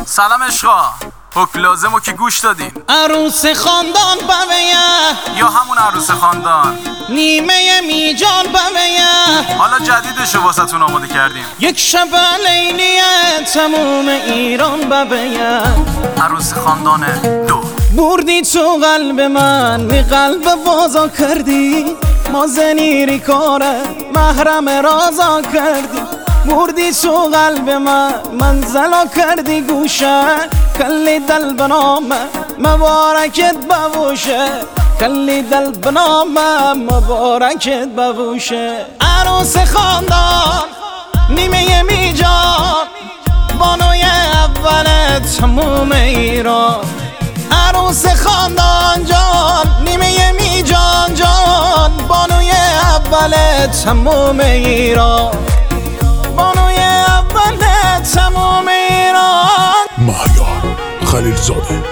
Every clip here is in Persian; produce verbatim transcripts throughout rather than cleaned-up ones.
سلام عشقا، حک لازمو که گوش دادین. عروس خاندان بویه یا همون عروس خاندان نیمه میجان بویه، حالا جدیدشو واسهتون آماده کردیم. یک شب لیلیه تموم ایران بویه. عروس خاندان دو. بردی تو قلب من، می قلب بازا کردی، ما زنیری کاره محرم رازا کردی. بردی تو قلب من، منزلا کردی گوشه، کلی دل بنامه مبارکت ببوشه، کلی دل بنامه مبارکت ببوشه. عروس خاندان نیمه میجان، بانوی اول تموم ایران. عروس خاندان جان نیمه میجان جان، بانوی اول تموم ایران، بانوی اول تموم ایران. مهیار خلیل زاده.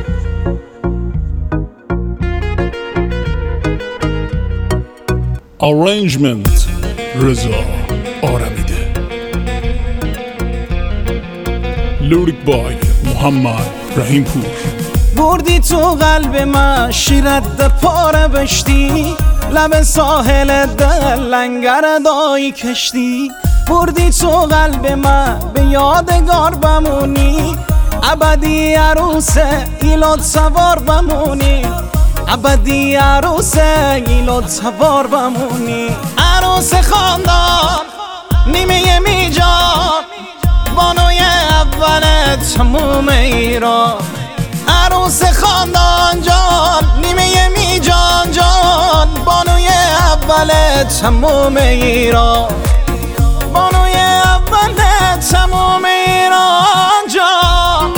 Arrangement رضا آرمیده. Lyric by محمد رحیم پور. بردی تو قلب من، شیرت پاره بشتی، لب ساحل دل لنگر دایی کشتی. بردی تو قلب من، به یادگار بمونی، ابدی عروس ایلات سوار بمونی، ابدی عروس ایلات سوار بمونی. عروس خاندان نیمه میجان، بانوی اول تموم ایران. عروس خاندان جان نیمه میجان جان، بانوی اول تموم ایران، بانوی اول تموم ایران جان.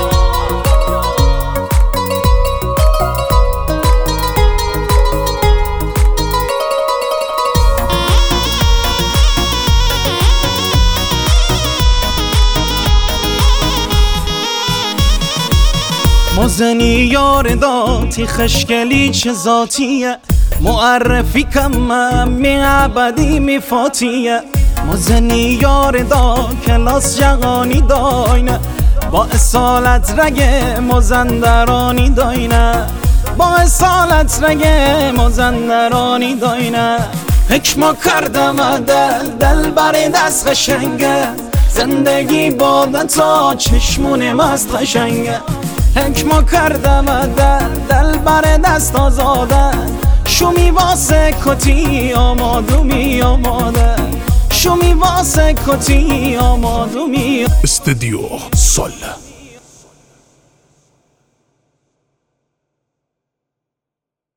مزنی یار داتی خشکلی چه ذاتیه، معرفی کم می عبدی می فاتیه. مزنی یار دا کلاس جهانی داینه، با اصالت رگ مزندرانی داینه، با اصالت رگ مزندرانی داینه. حکما کردم دل دل بر دست قشنگه، زندگی باده تا چشمون مست قشنگه. حکما کردم دل دل بر دست آزاده، شومی واسه کتی آمادومی آماده، شومی واسه کتی آمادومی. استودیو سال